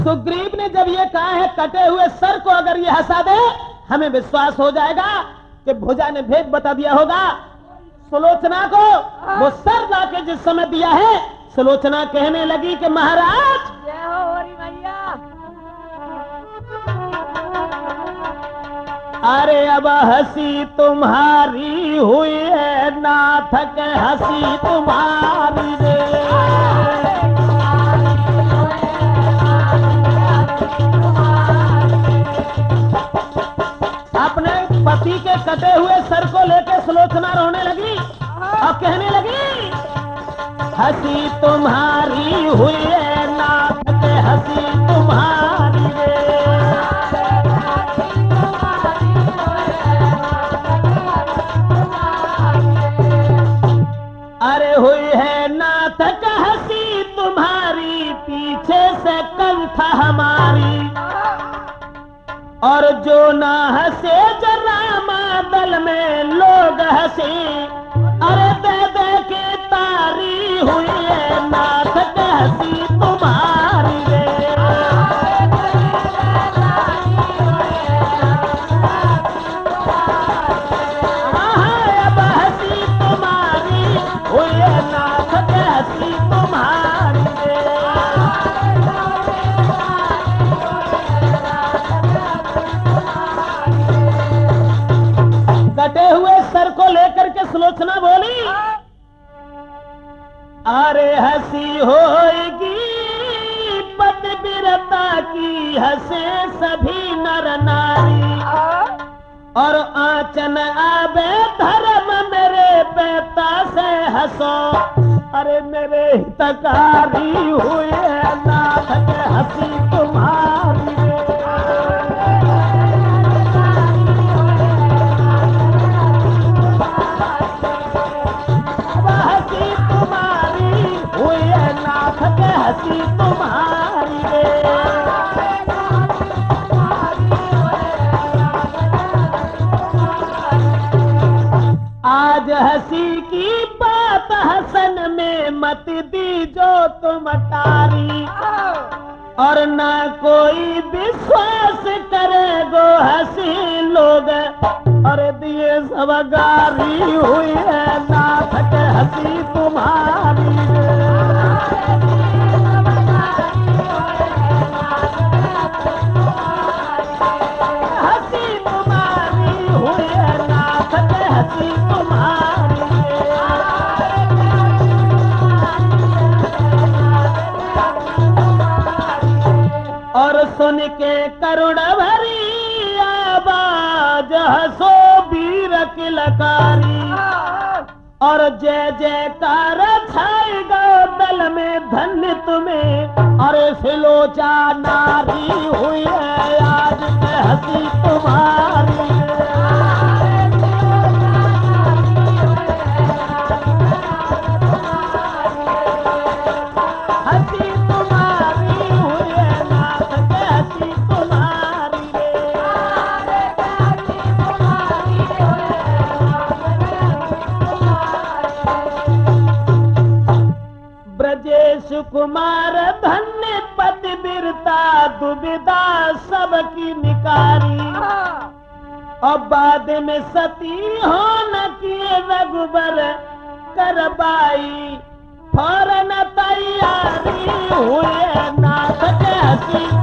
सुग्रीव ने जब ये कहा है कटे हुए सर को अगर ये हंसा दे हमें विश्वास हो जाएगा कि भुजा ने भेद बता दिया होगा। सुलोचना को वो सर लाके जिस समय दिया है, सुलोचना कहने लगी कि महाराज जय हो हरी मैया। अरे अब हंसी तुम्हारी हुई है नाथ के हंसी तुम्हारी रे। अपने पति के कटे हुए सर को लेकर सुलोचना रोने लगी और कहने लगी हंसी तुम्हारी हुई है नाथ के हंसी तुम्हारी रे। अरे हुई है नाथ का हंसी तुम्हारी पीछे से कंठ हमारी और जो ना हंसे जरामा दल में लोग हंसे। अरे दे दे के तारी हुई है नाथ का हंसी तुम्हारी रे। अब हंसी तुम्हारी हुई है नाथ का हंसी तुम्हारी रे। कटे हुए सर को लेकर के सुलोचना बोली अरे हंसी होएगी पतिव्रता की हंसे सभी नर नारी और आंचन आबे धर्म मेरे बेटा से हंसो। अरे मेरे हितकारी हुए नाथ के हंसी तुम्हारी रे। हंसी तुम्हारी रे। आज हंसी की बात हसन में मत दी जो तुम तारी और ना कोई विश्वास करेगो हंसी लोग। अरे दिए सब गारी हुई है नाथ के हंसी तुम्हारी रे। हंसी तुम्हारी हुई है नाथ के हंसी तुम्हारी रे। और सुन के करुण भरी आवाज हंसो वीर की लकारी और जय जयकार छाएगा दल में धन्य तुम्हें। अरे सिलोचा नारी हुई है आज के हंसी तुम्हारी रे। हंसी तुम्हारी हुई है नाथ के हंसी तुम्हारी ब्रजेश कुमार धन्य पतिव्रता दुविधा सबकी निकारी और बाद में सती हो न किए रघुबर करबाई फौरन तैयारी हुए नाथ के हंसी